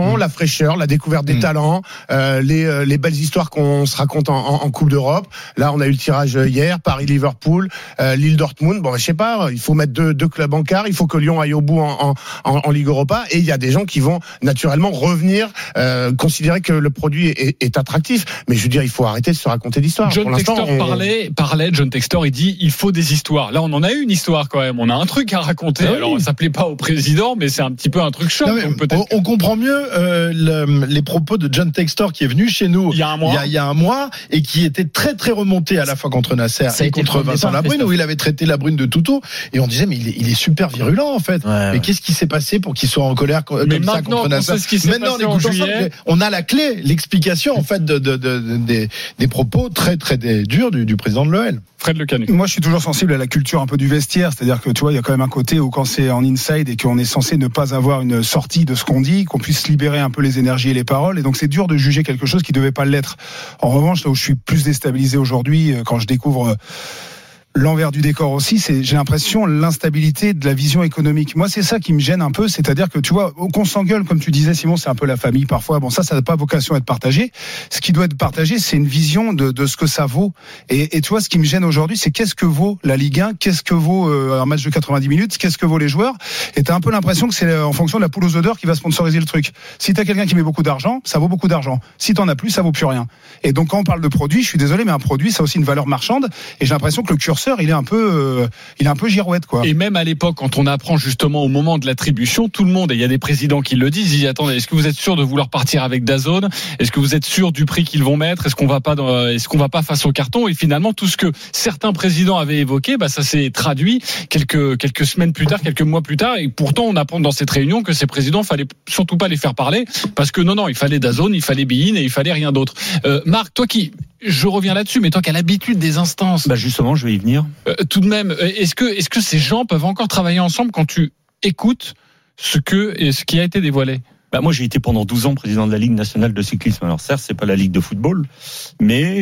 l'innovation, mmh. la fraîcheur, la découverte des mmh. talents, euh, les, euh, les belles histoires qu'on se raconte en, en, en Coupe d'Europe. Là, on a eu le tirage hier, Paris-Liverpool, euh, Lille-Dortmund. Bon, je sais pas, il faut mettre deux, deux clubs en quart, il faut que Lyon aille au bout en, en, en, en Ligue Europa, et il y a des gens qui vont naturellement revenir, euh, considérer que le produit est, est attractif. Mais je veux dire, il faut arrêter de se raconter d'histoires. John Textor on... parlait, parlait, John Textor, il dit, il faut des histoires. Là, on en a eu une histoire quand même. On a un truc à raconter. Ah oui. Alors, ça plaît pas au président, mais c'est un petit peu un truc choc. Non, donc peut-être on, on comprend mieux euh, le, les propos de John Textor qui est venu chez nous il y a un mois, il y a, il y a un mois et qui était très très remonté à la fois contre Nasser ça et contre Vincent Labrune, où il avait traité Labrune de toutou, et on disait mais il est, il est super virulent en fait. Ouais, mais ouais. qu'est-ce qui s'est passé pour qu'il soit en colère comme mais ça contre Nasser? Maintenant, on, ensemble, on a la clé, l'explication en fait de, de, de, de des, des propos très très durs du, du président de l'O L. Fred Le Canu. Moi, je suis toujours sensible à la culture un peu du vestiaire, c'est-à-dire que tu vois, il y a quand même un côté où quand c'est en inside et qu'on est censé ne pas avoir une sortie de ce qu'on dit, qu'on puisse libérer un peu les énergies et les paroles, et donc c'est dur de juger quelque chose qui devait pas l'être. En revanche, là où je suis plus déstabilisé aujourd'hui, quand je découvre l'envers du décor aussi, c'est, j'ai l'impression, l'instabilité de la vision économique. Moi, c'est ça qui me gêne un peu, c'est-à-dire que, tu vois, qu'on s'engueule, comme tu disais, Simon, c'est un peu la famille parfois. Bon, ça, ça n'a pas vocation à être partagé. Ce qui doit être partagé, c'est une vision de, de ce que ça vaut. Et, et tu vois, ce qui me gêne aujourd'hui, c'est qu'est-ce que vaut la Ligue un, qu'est-ce que vaut euh, un match de quatre-vingt-dix minutes, qu'est-ce que vaut les joueurs. Et t'as un peu l'impression que c'est en fonction de la poule aux odeurs qui va sponsoriser le truc. Si t'as quelqu'un qui met beaucoup d'argent, ça vaut beaucoup d'argent. Si t'en as plus, ça vaut plus rien. Et donc, quand on parle de produit, je suis désolé, mais un produit, ça a aussi une valeur marchande. Et j'ai l'impression que le curseur, il est un peu Euh, il est un peu girouette, quoi. Et même à l'époque, quand on apprend justement au moment de l'attribution, tout le monde, et il y a des présidents qui le disent, ils disent attendez, est-ce que vous êtes sûr de vouloir partir avec DAZN? Est-ce que vous êtes sûr du prix qu'ils vont mettre? Est-ce qu'on va pas dans, est-ce qu'on va pas face au carton? Et finalement, tout ce que certains présidents avaient évoqué, bah ça s'est traduit quelques quelques semaines plus tard, quelques mois plus tard. Et pourtant, on apprend dans cette réunion que ces présidents, fallait surtout pas les faire parler, parce que non, non, il fallait DAZN, il fallait Bein et il fallait rien d'autre. Euh, Marc, toi qui Je reviens là-dessus, mais toi qui as l'habitude des instances. Bah justement, je vais y venir. Euh, tout de même, est-ce que, est-ce que ces gens peuvent encore travailler ensemble quand tu écoutes ce que, et ce qui a été dévoilé? Bah moi, j'ai été pendant douze ans président de la Ligue nationale de cyclisme. Alors certes, c'est pas la Ligue de football, mais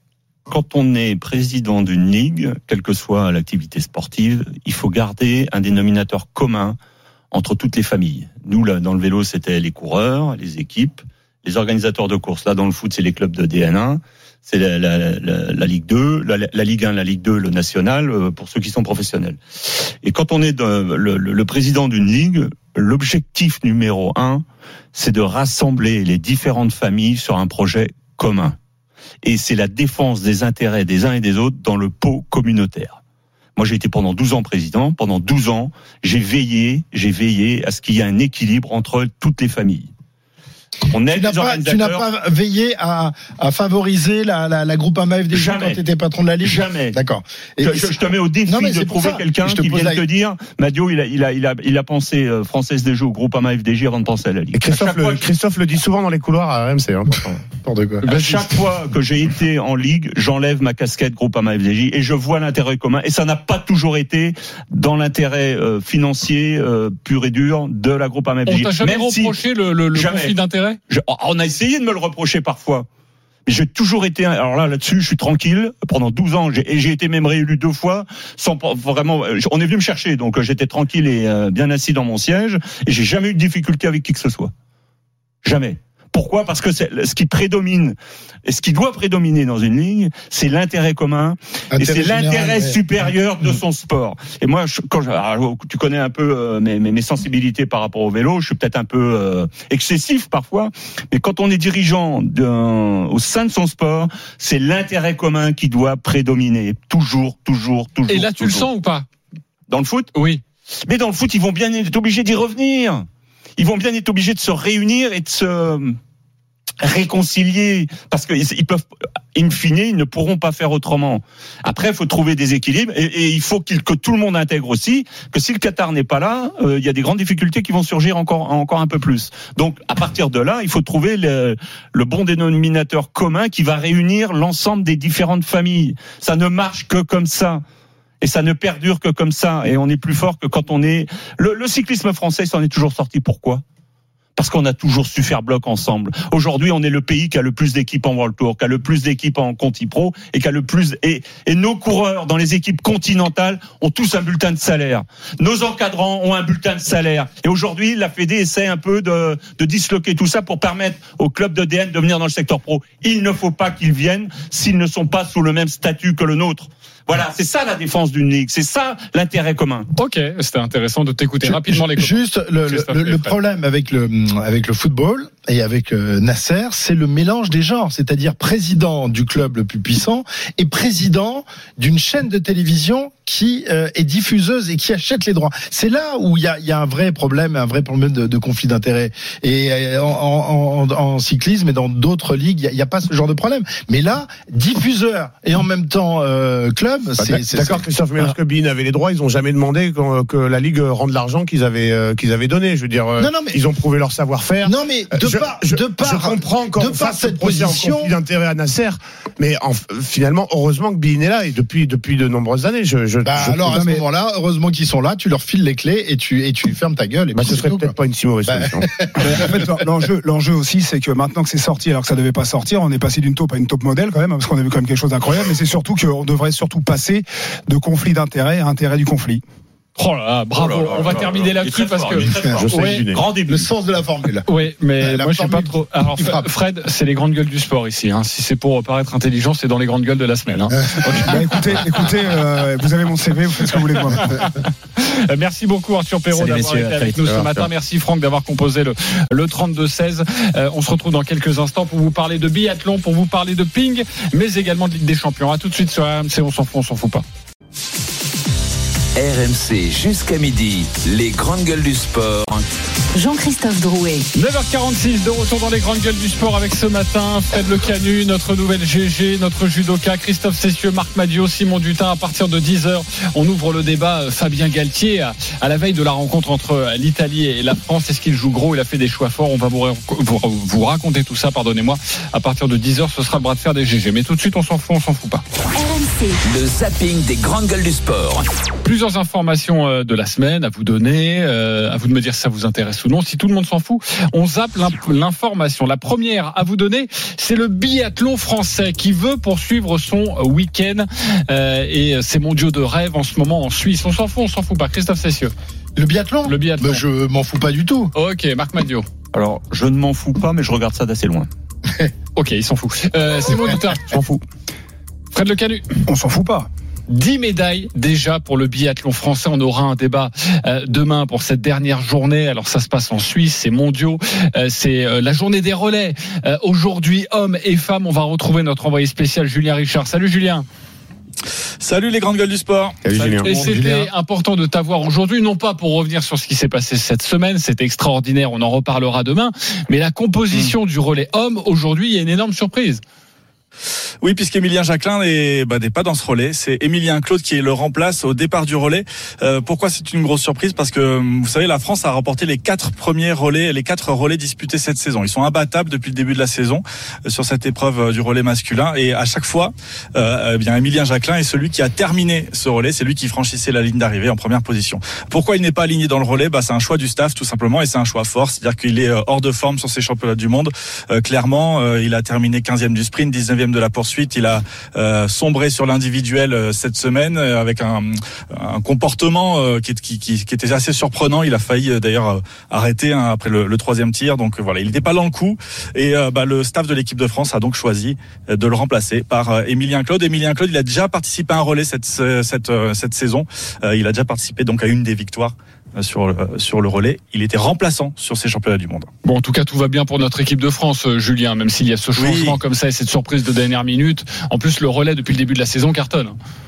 quand on est président d'une ligue, quelle que soit l'activité sportive, il faut garder un dénominateur commun entre toutes les familles. Nous, là, dans le vélo, c'était les coureurs, les équipes, les organisateurs de courses. Là, dans le foot, c'est les clubs de D N un. C'est la, la, la, la Ligue deux, la, la Ligue un, la Ligue deux, le national, pour ceux qui sont professionnels. Et quand on est de, le, le président d'une ligue, l'objectif numéro un, c'est de rassembler les différentes familles sur un projet commun. Et c'est la défense des intérêts des uns et des autres dans le pot communautaire. Moi, j'ai été pendant douze ans président. Pendant douze ans, j'ai veillé, j'ai veillé à ce qu'il y ait un équilibre entre toutes les familles. On tu, n'as pas, tu n'as pas veillé à, à favoriser la, la, la Groupama F D J quand tu étais patron de la Ligue? Jamais. D'accord. Et je, je te mets au défi non, de trouver quelqu'un qui vienne la... te dire Madio, il a, il a, il a, il a pensé euh, Française des Jeux au Groupama F D J avant de penser à la Ligue. Et Christophe, le, fois, Christophe le dit souvent dans les couloirs à R M C. Hein, de quoi. À chaque fois que j'ai été en Ligue, j'enlève ma casquette Groupama F D J et je vois l'intérêt commun. Et ça n'a pas toujours été dans l'intérêt euh, financier euh, pur et dur de la Groupama F D J. On t'a jamais Même reproché si, le, le, le conflit d'intérêt? Je, on a essayé de me le reprocher parfois. Mais j'ai toujours été, alors là, là-dessus, je suis tranquille. Pendant douze ans, j'ai, et j'ai été même réélu deux fois, sans vraiment, on est venu me chercher, donc j'étais tranquille et euh, bien assis dans mon siège, et j'ai jamais eu de difficulté avec qui que ce soit. Jamais. Pourquoi? Parce que c'est, ce qui prédomine, et ce qui doit prédominer dans une ligne, c'est l'intérêt commun, intérêt et c'est général, l'intérêt ouais. supérieur de son sport. Et moi, je, quand je, alors, tu connais un peu euh, mes, mes, mes sensibilités par rapport au vélo, je suis peut-être un peu euh, excessif parfois, mais quand on est dirigeant d'un, au sein de son sport, c'est l'intérêt commun qui doit prédominer. Toujours, toujours, toujours. Et là, tu toujours. le sens ou pas? Dans le foot? Oui. Mais dans le foot, ils vont bien être obligés d'y revenir. Ils vont bien être obligés de se réunir et de se réconcilier parce que ils peuvent, in fine, ils ne pourront pas faire autrement. Après, il faut trouver des équilibres et, et il faut qu'il, que tout le monde intègre aussi que si le Qatar n'est pas là, euh, il y a des grandes difficultés qui vont surgir encore, encore un peu plus. Donc, à partir de là, il faut trouver le, le bon dénominateur commun qui va réunir l'ensemble des différentes familles. Ça ne marche que comme ça. Et ça ne perdure que comme ça. Et on est plus fort que quand on est... Le, le cyclisme français s'en est toujours sorti. Pourquoi ? parce qu'on a toujours su faire bloc ensemble. Aujourd'hui, on est le pays qui a le plus d'équipes en World Tour, qui a le plus d'équipes en Conti Pro et qui a le plus et, et nos coureurs dans les équipes continentales ont tous un bulletin de salaire. Nos encadrants ont un bulletin de salaire. Et aujourd'hui, la Fédé essaie un peu de, de disloquer tout ça pour permettre aux clubs de D N de venir dans le secteur pro. Il ne faut pas qu'ils viennent s'ils ne sont pas sous le même statut que le nôtre. Voilà, c'est ça la défense d'une ligue, c'est ça l'intérêt commun. Ok, c'était intéressant de t'écouter Je, rapidement les copains. Juste le, le, le problème avec le avec le football et avec euh, Nasser, c'est le mélange des genres, c'est-à-dire président du club le plus puissant et président d'une chaîne de télévision qui euh, est diffuseuse et qui achète les droits. C'est là où il y a, y a un vrai problème, un vrai problème de, de conflit d'intérêts. Et euh, en, en, en cyclisme et dans d'autres ligues, il n'y a, a pas ce genre de problème. Mais là, diffuseur et en même temps euh, club, bah, c'est, c'est d'accord, c'est, Christophe, mais lorsque Bein avait les droits, ils n'ont jamais demandé que, que la ligue rende l'argent qu'ils avaient euh, qu'ils avaient donné. Je veux dire, euh, non, non, mais, ils ont prouvé leur savoir-faire. Non, mais de je, part, je, de part, je comprends quand de on part fasse cette position position, conflit d'intérêt à Nasser, mais en, finalement, heureusement que Bein est là et depuis depuis de nombreuses années. Je, je, bah, je alors à ce mais... moment-là, heureusement qu'ils sont là, tu leur files les clés et tu et tu fermes ta gueule. Et bah, ce serait tout, peut-être quoi. Pas une si mauvaise bah... solution. En fait, l'enjeu, l'enjeu aussi, c'est que maintenant que c'est sorti, alors que ça devait pas sortir, on est passé d'une taupe à une taupe modèle quand même, parce qu'on a vu quand même quelque chose d'incroyable. Mais c'est surtout qu'on devrait surtout passer de conflit d'intérêt à intérêt du conflit. Oh là là, bravo. Oh là là, on va là terminer là, là-dessus parce que je ouais, grand début. Le sens de la formule. Oui, mais la moi je suis pas trop. Alors Fred, c'est les grandes gueules du sport ici. Hein. Si c'est pour paraître intelligent, c'est dans les grandes gueules de la semaine. Hein. bah, écoutez, écoutez, euh, vous avez mon C V, vous faites ce que vous voulez de moi. Merci beaucoup Arthur Perrault d'avoir messieurs, été avec nous ce matin. Merci Franck d'avoir composé le le trente-deux seize. Euh, on se retrouve dans quelques instants pour vous parler de biathlon, pour vous parler de ping, mais également de Ligue des Champions. À tout de suite sur R M C. On s'en fout, on s'en fout pas. R M C jusqu'à midi, les grandes gueules du sport. Jean-Christophe Drouet. neuf heures quarante-six, de retour dans les grandes gueules du sport avec ce matin Fred Le Canu, notre nouvelle G G, notre judoka, Christophe Cessieux, Marc Madiot, Simon Dutin. À partir de dix heures, on ouvre le débat. Fabien Galtier, à, à la veille de la rencontre entre l'Italie et la France, est-ce qu'il joue gros? Il a fait des choix forts. On va vous, vous, vous raconter tout ça, pardonnez-moi. À partir de dix heures, ce sera le bras de fer des G G. Mais tout de suite, on s'en fout, on s'en fout pas. R M C. Le zapping des grandes gueules du sport. Plusieurs informations de la semaine à vous donner, à vous de me dire si ça vous intéresse ou non. Si tout le monde s'en fout, on zappe l'information. La première à vous donner, c'est le biathlon français qui veut poursuivre son week-end euh, et ses mondiaux de rêve en ce moment en Suisse. On s'en fout, on s'en fout pas. Christophe Cessieux. Le biathlon? Le biathlon. Bah, je m'en fous pas du tout. Ok, Marc Madiot. Alors, je ne m'en fous pas, mais je regarde ça d'assez loin. Ok, il s'en fout. Euh, Simon Dutin. Je m'en fous. Fred Le Canu. On s'en fout pas. dix médailles déjà pour le biathlon français. On aura un débat euh, demain pour cette dernière journée. Alors ça se passe en Suisse, c'est mondiaux, euh, c'est euh, la journée des relais. Euh, aujourd'hui, hommes et femmes, on va retrouver notre envoyé spécial Julien Richard. Salut Julien. Salut les grandes gueules du sport. Salut, Salut. Et c'était Julien. Important de t'avoir aujourd'hui, non pas pour revenir sur ce qui s'est passé cette semaine, c'était extraordinaire, on en reparlera demain, mais la composition mmh. du relais homme, aujourd'hui, il y a une énorme surprise. Oui, puisqu'Emilien Jacquelin n'est bah, pas dans ce relais. C'est Emilien Claude qui le remplace au départ du relais. Euh, pourquoi c'est une grosse surprise? Parce que, vous savez, la France a remporté les quatre premiers relais, les quatre relais disputés cette saison. Ils sont imbattables depuis le début de la saison euh, sur cette épreuve euh, du relais masculin. Et à chaque fois, euh, eh bien, Emilien Jacquelin est celui qui a terminé ce relais. C'est lui qui franchissait la ligne d'arrivée en première position. Pourquoi il n'est pas aligné dans le relais? Bah, c'est un choix du staff, tout simplement, et c'est un choix fort. C'est-à-dire qu'il est hors de forme sur ces championnats du monde. Euh, clairement, euh, il a terminé quinzième du sprint, dix-neuvième de la poursuite. Il a euh, sombré sur l'individuel euh, cette semaine euh, avec un, un comportement euh, qui, qui, qui, qui était assez surprenant. Il a failli euh, d'ailleurs euh, arrêter hein, après le, le troisième tir. Donc euh, voilà, il n'était pas dans le coup. Et euh, bah, le staff de l'équipe de France a donc choisi euh, de le remplacer par euh, Emilien Claude. Emilien Claude, il a déjà participé à un relais cette cette euh, cette saison. Euh, il a déjà participé donc à une des victoires sur le, sur le relais. Il était remplaçant sur ces championnats du monde. Bon, en tout cas, tout va bien pour notre équipe de France, Julien, même s'il y a ce changement oui. comme ça et cette surprise de dernière minute. En plus, le relais depuis le début de la saison cartonne.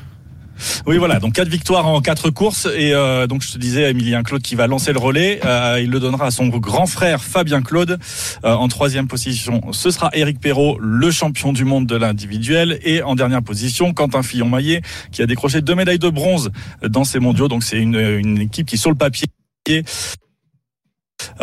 Oui, voilà, donc quatre victoires en quatre courses et euh, donc je te disais Emilien Claude qui va lancer le relais, euh, il le donnera à son grand frère Fabien Claude. Euh, en troisième position, ce sera Éric Perrault, le champion du monde de l'individuel, et en dernière position, Quentin Fillon-Maillet qui a décroché deux médailles de bronze dans ces mondiaux. Donc c'est une, une équipe qui sur le papier. Alors,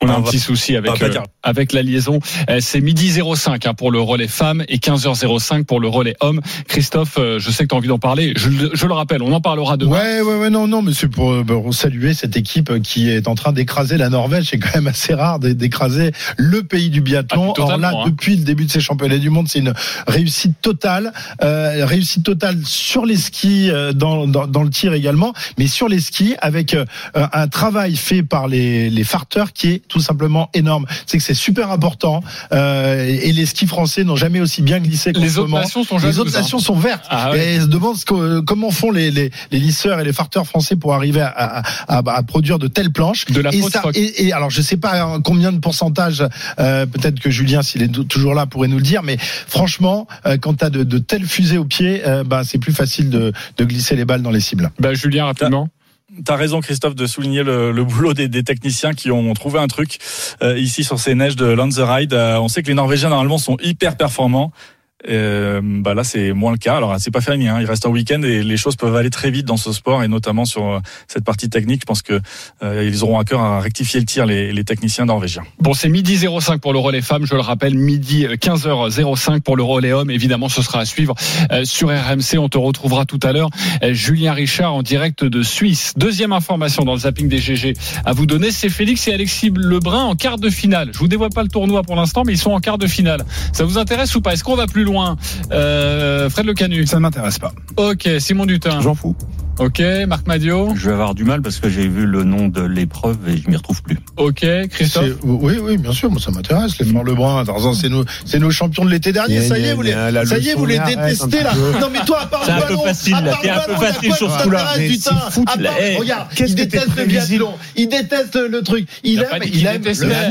On a un petit souci avec, ah, euh, avec la liaison. Euh, c'est midi zéro cinq hein, pour le relais femmes et quinze heures zéro cinq pour le relais hommes. Christophe, euh, je sais que tu as envie d'en parler. Je, je le rappelle, on en parlera demain. Ouais, ouais, ouais, non, non, mais c'est pour, pour saluer cette équipe qui est en train d'écraser la Norvège. C'est quand même assez rare d'écraser le pays du biathlon. Ah, Or là, hein. depuis le début de ces championnats du monde, c'est une réussite totale. Euh, réussite totale sur les skis, euh, dans, dans, dans le tir également, mais sur les skis avec euh, un travail fait par les, les farteurs qui est tout simplement énorme. C'est que c'est super important euh, et les skis français n'ont jamais aussi bien glissé qu'en les ce autres moment. nations sont jalouses, les autres nations hein. sont vertes ah, ouais. et elles se demandent ce que, comment font les, les, les lisseurs et les farteurs français pour arriver à, à, à, à produire de telles planches. De la et, faute ça, Fox. et, et alors je sais pas combien de pourcentage, euh, peut-être que Julien s'il est toujours là pourrait nous le dire, mais franchement euh, quand tu as de, de telles fusées au pied, euh, bah, c'est plus facile de, de glisser les balles dans les cibles. Bah, Julien, rapidement. T'as raison Christophe de souligner le, le boulot des, des techniciens qui ont trouvé un truc euh, ici sur ces neiges de Lanzerheide. Euh, on sait que les Norvégiens normalement sont hyper performants. Euh, bah là c'est moins le cas. Alors c'est pas fini, hein. Il reste un week-end et les choses peuvent aller très vite dans ce sport et notamment sur cette partie technique. Je pense que euh, ils auront à cœur à rectifier le tir les, les techniciens norvégiens. Bon, c'est midi zéro cinq pour le relais femmes, je le rappelle, midi quinze heures zéro cinq pour le relais hommes. Évidemment, ce sera à suivre euh, sur R M C. On te retrouvera tout à l'heure, euh, Julien Richard en direct de Suisse. Deuxième information dans le zapping des G G à vous donner, c'est Félix et Alexis Lebrun en quart de finale. Je vous dévoile pas le tournoi pour l'instant, mais ils sont en quart de finale. Ça vous intéresse ou pas? Est-ce qu'on va plus loin? Euh, Fred Le Canu. Ça ne m'intéresse pas. Ok, Simon Dutin. J'en fous. Ok, Marc Madio. Je vais avoir du mal parce que j'ai vu le nom de l'épreuve et je m'y retrouve plus. Ok, Christophe. Oui, oui, bien sûr, moi ça m'intéresse. Les frères Lebrun, Tarzan, c'est nos, c'est nos champions de l'été dernier. Ça y est, vous les, ça y est, vous les détestez là. Non mais toi, à part le ballon, c'est un peu facile, là. C'est un peu facile sur ce coup-là. Regarde, il déteste le biathlon, il déteste le truc. Il aime, il aime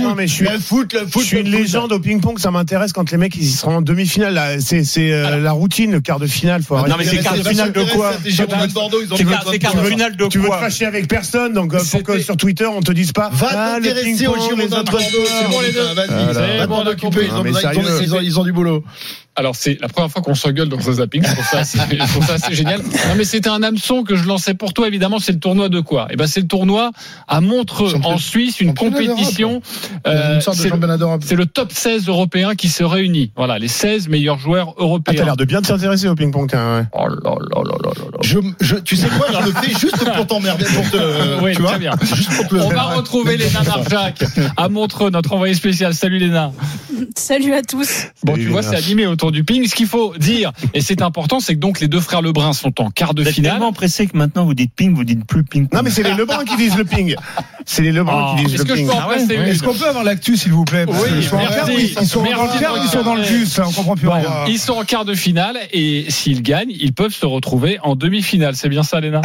le foot, le foot. Je suis une légende au ping-pong, ça m'intéresse quand les mecs ils seront en demi-finale. C'est c'est la routine, le quart de finale. Faut non mais c'est quart de finale de quoi? C'est quart de finale de quoi? Tu veux te fâcher avec personne, donc faut que sur Twitter on te dise pas. Va t'intéresser au Girondins de Bordeaux. C'est bon les deux. Vas-y, va t'en occuper. Ils ont du boulot. Alors c'est la première fois qu'on s'engueule dans ce zapping, je trouve ça assez, je trouve ça assez génial. Non mais c'était un hameçon que je lançais pour toi, évidemment. C'est le tournoi de quoi? Eh ben c'est le tournoi à Montreux en Suisse, une compétition. Euh, une sorte de championnat d'Europe. C'est le top seize européen qui se réunit. Voilà, les seize meilleurs joueurs européens. Ah, t'as l'air de bien t'intéresser au ping-pong. Ouais. Oh là là là là là. Je, je, tu sais quoi? Je le fais juste pour t'emmerder, pour te. Euh, oui, tu très vois bien. Juste pour te le On va retrouver Léna Marjac à Montreux, notre envoyé spécial. Salut Léna. Salut à tous. Bon, tu vois, c'est animé autour du ping. Ce qu'il faut dire, et c'est important, c'est que donc les deux frères Lebrun sont en quart de vous finale. Vous êtes tellement pressé que maintenant vous dites ping, vous dites plus ping. Non, mais c'est les Lebrun qui disent le ping. C'est les Lebrun oh, qui disent le ping. Ah ouais, ouais. Est-ce qu'on peut avoir l'actu, s'il vous plaît? Oui, ils sont merci. en quart, ils sont merci. dans le quart, ils sont dans le juste. On comprend plus bon, rien. Ils sont en quart de finale et s'ils gagnent, ils peuvent se retrouver en demi-finale. C'est bien ça, Léna?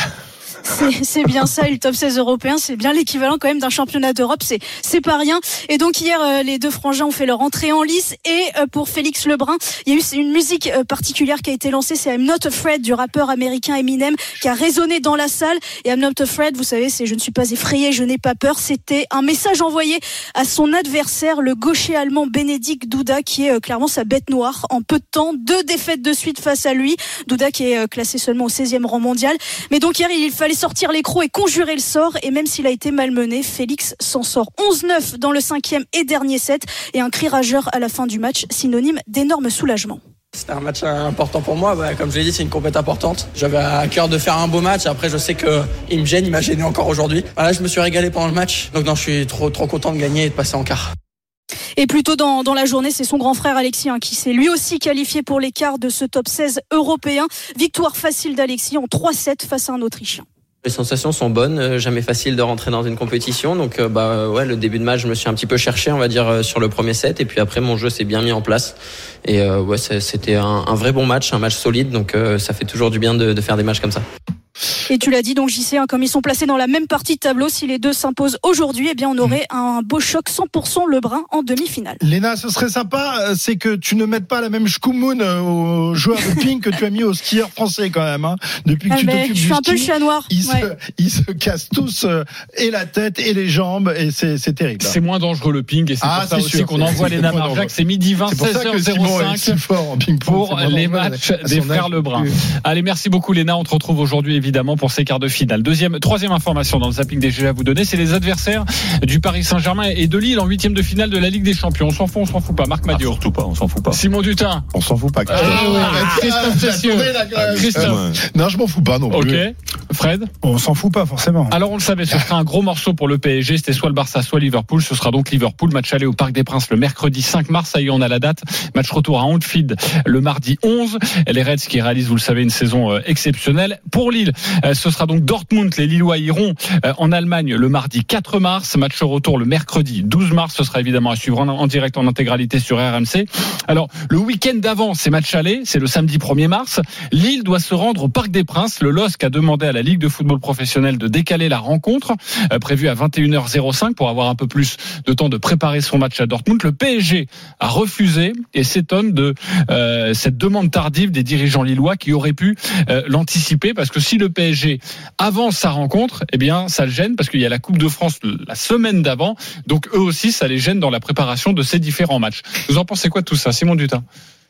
C'est bien ça, et le top seize européen, c'est bien l'équivalent quand même d'un championnat d'Europe, c'est c'est pas rien. Et donc hier, euh, les deux frangins ont fait leur entrée en lice, et euh, pour Félix Lebrun, il y a eu une musique euh, particulière qui a été lancée, c'est I'm Not Afraid du rappeur américain Eminem, qui a résonné dans la salle. Et I'm Not Afraid, vous savez, c'est je ne suis pas effrayé, je n'ai pas peur. C'était un message envoyé à son adversaire, le gaucher allemand Bénédicte Duda, qui est euh, clairement sa bête noire. En peu de temps, deux défaites de suite face à lui. Duda qui est euh, classé seulement au seizième rang mondial. Mais donc hier, il fallait sortir l'écrou et conjurer le sort, et même s'il a été malmené, Félix s'en sort onze neuf dans le cinquième et dernier set, et un cri rageur à la fin du match, synonyme d'énorme soulagement. C'était un match important pour moi, bah, comme je l'ai dit, c'est une compétition importante. J'avais à cœur de faire un beau match, après je sais qu'il me gêne, il m'a gêné encore aujourd'hui. Voilà, je me suis régalé pendant le match, donc non, je suis trop, trop content de gagner et de passer en quart. Et plus tôt dans, dans la journée, c'est son grand frère Alexis hein, qui s'est lui aussi qualifié pour les quarts de ce top seize européen. Victoire facile d'Alexis en trois sept face à un Autrichien. Les sensations sont bonnes, euh, jamais facile de rentrer dans une compétition, donc euh, bah ouais, le début de match je me suis un petit peu cherché, on va dire euh, sur le premier set, et puis après mon jeu s'est bien mis en place, et euh, ouais c'était un, un vrai bon match, un match solide, donc euh, ça fait toujours du bien de, de faire des matchs comme ça. Et tu l'as dit, donc J C, hein, comme ils sont placés dans la même partie de tableau, si les deux s'imposent aujourd'hui, eh bien on aurait un beau choc cent pour cent Lebrun en demi-finale. Léna, ce serait sympa, c'est que tu ne mettes pas la même schkoumoun aux joueurs de ping que tu as mis aux skieurs français quand même. Hein. Depuis que ah tu ben, t'occupes je du suis un ski, peu le chat noir. Ils, ouais. se, ils se cassent tous euh, et la tête et les jambes, et c'est, c'est terrible. C'est moins dangereux le ping, et c'est ah, pour ça c'est aussi sûr, qu'on c'est, envoie c'est Léna Marjac. C'est midi vingt, seize heures zéro cinq pour les matchs des frères Lebrun. Allez, merci beaucoup Léna, on te retrouve aujourd'hui évidemment pour ces quarts de finale. Deuxième, troisième information dans le zapping des G G à vous donner, c'est les adversaires du Paris Saint-Germain et de Lille en huitième de finale de la Ligue des Champions. On s'en fout, on s'en fout pas. Marc Madio. Ah, surtout pas, on s'en fout pas. Simon Dutin. On s'en fout pas. Ah, ouais. Christophe Cessieux. Christophe. Non, je m'en fous pas non plus. Ok. Fred. On s'en fout pas forcément. Alors on le savait, ce sera un gros morceau pour le P S G. C'était soit le Barça, soit Liverpool. Ce sera donc Liverpool. Match aller au Parc des Princes le mercredi cinq mars. Ça y est, on a la date. Match retour à Anfield le mardi onze. Les Reds qui réalisent, vous le savez, une saison exceptionnelle. Pour Lille, ce sera donc Dortmund. Les Lillois iront en Allemagne le mardi quatre mars. Match retour le mercredi douze mars. Ce sera évidemment à suivre en direct en intégralité sur R M C. Alors le week-end d'avant, c'est match aller. C'est le samedi premier mars. Lille doit se rendre au Parc des Princes. Le L O S C a demandé à la Ligue de football professionnel de décaler la rencontre euh, prévue à vingt et une heures cinq pour avoir un peu plus de temps de préparer son match à Dortmund. Le P S G a refusé et s'étonne de euh, cette demande tardive des dirigeants lillois qui auraient pu euh, l'anticiper, parce que si le P S G avance sa rencontre, eh bien ça le gêne parce qu'il y a la Coupe de France la semaine d'avant, donc eux aussi ça les gêne dans la préparation de ces différents matchs. Vous en pensez quoi de tout ça, Simon Dutin?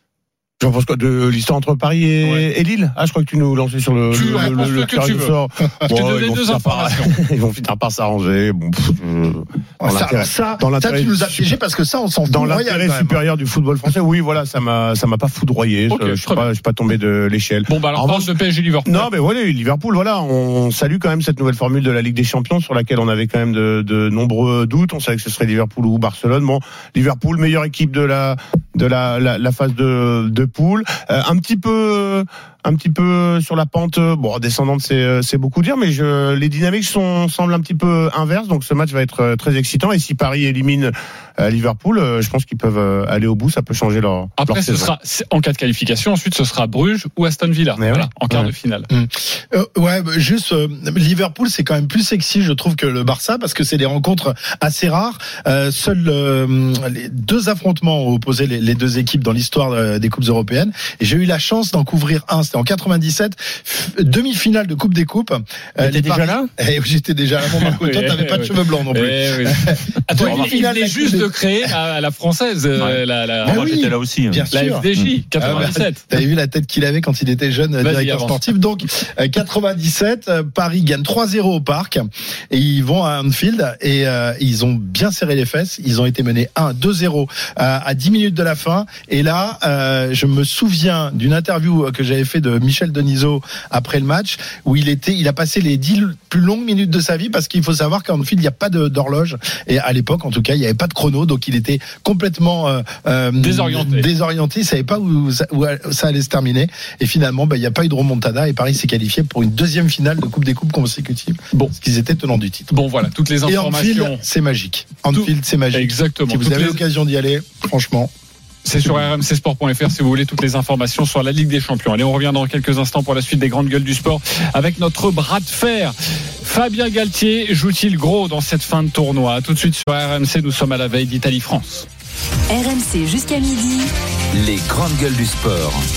J'en pense quoi de l'histoire entre Paris et, ouais. et Lille? Ah, je crois que tu nous lançais sur le, tu, le, ouais, le, le, le que tu veux. sort. Je bon, te donne deux informations. Par, ils vont finir par s'arranger. Bon, pff, euh, dans ça, l'intérêt, ça, dans l'intérêt, ça, tu nous as piégé parce que ça, on s'en fout. Dans l'intérêt supérieur du football français, oui, voilà, ça m'a, ça m'a pas foudroyé. Okay, je, je suis pas, je suis pas tombé de l'échelle. Bon, bah alors, on parle de P S G Liverpool. Non, mais voilà, Liverpool, voilà, on salue quand même cette nouvelle formule de la Ligue des Champions sur laquelle on avait quand même de, de nombreux doutes. On savait que ce serait Liverpool ou Barcelone. Bon, Liverpool, meilleure équipe de la, de la, la, la phase de, de poule. Euh, un petit peu un petit peu sur la pente, bon, descendante, c'est c'est beaucoup dire, mais je, les dynamiques sont semblent un petit peu inverses, donc ce match va être très excitant. Et si Paris élimine euh, Liverpool, euh, je pense qu'ils peuvent aller au bout, ça peut changer leur après leur ce saison. Sera en cas de qualification, ensuite ce sera Bruges ou Aston Villa, voilà, ouais. en quart ouais. de finale. Mmh. Euh, ouais, juste euh, Liverpool, c'est quand même plus sexy, je trouve, que le Barça, parce que c'est des rencontres assez rares. Euh, seuls euh, les deux affrontements ont opposé les, les deux équipes dans l'histoire euh, des coupes européennes, et j'ai eu la chance d'en couvrir un. C'était en quatre-vingt-dix-sept, demi-finale de Coupe des Coupes. Euh, T'étais déjà là? Eh, j'étais déjà là. Bon, Marco, toi, t'avais pas de cheveux blancs non plus. Eh, oui. Attends, il venait juste de créer à la française. Ouais. La, la, moi, oui, j'étais là aussi. Bien la sûr. F D J, quatre-vingt-dix-sept. Ah, bah, t'avais vu la tête qu'il avait quand il était jeune Vas-y, directeur avance. sportif. Donc, quatre-vingt-dix-sept, Paris gagne trois zéro au Parc. Et ils vont à Anfield et euh, ils ont bien serré les fesses. Ils ont été menés un deux zéro à, à dix minutes de la fin. Et là, euh, je me souviens d'une interview que j'avais fait de Michel Denisot après le match, où il était, il a passé les dix plus longues minutes de sa vie, parce qu'il faut savoir qu'en Anfield il n'y a pas de, d'horloge, et à l'époque en tout cas il n'y avait pas de chrono, donc il était complètement euh, euh, désorienté. désorienté, il savait pas où ça, où ça allait se terminer, et finalement bah, il n'y a pas eu de remontada et Paris s'est qualifié pour une deuxième finale de Coupe des Coupes consécutive, bon. parce qu'ils étaient tenants du titre. Bon voilà, toutes les informations. Et Anfield c'est magique. Anfield c'est magique. Exactement. Si vous toutes avez les... l'occasion d'y aller, franchement. C'est sur r m c sport point f r si vous voulez toutes les informations sur la Ligue des Champions. Allez, on revient dans quelques instants pour la suite des grandes gueules du sport avec notre bras de fer. Fabien Galtier joue-t-il gros dans cette fin de tournoi? Tout de suite sur R M C, nous sommes à la veille d'Italie-France. R M C jusqu'à midi. Les grandes gueules du sport.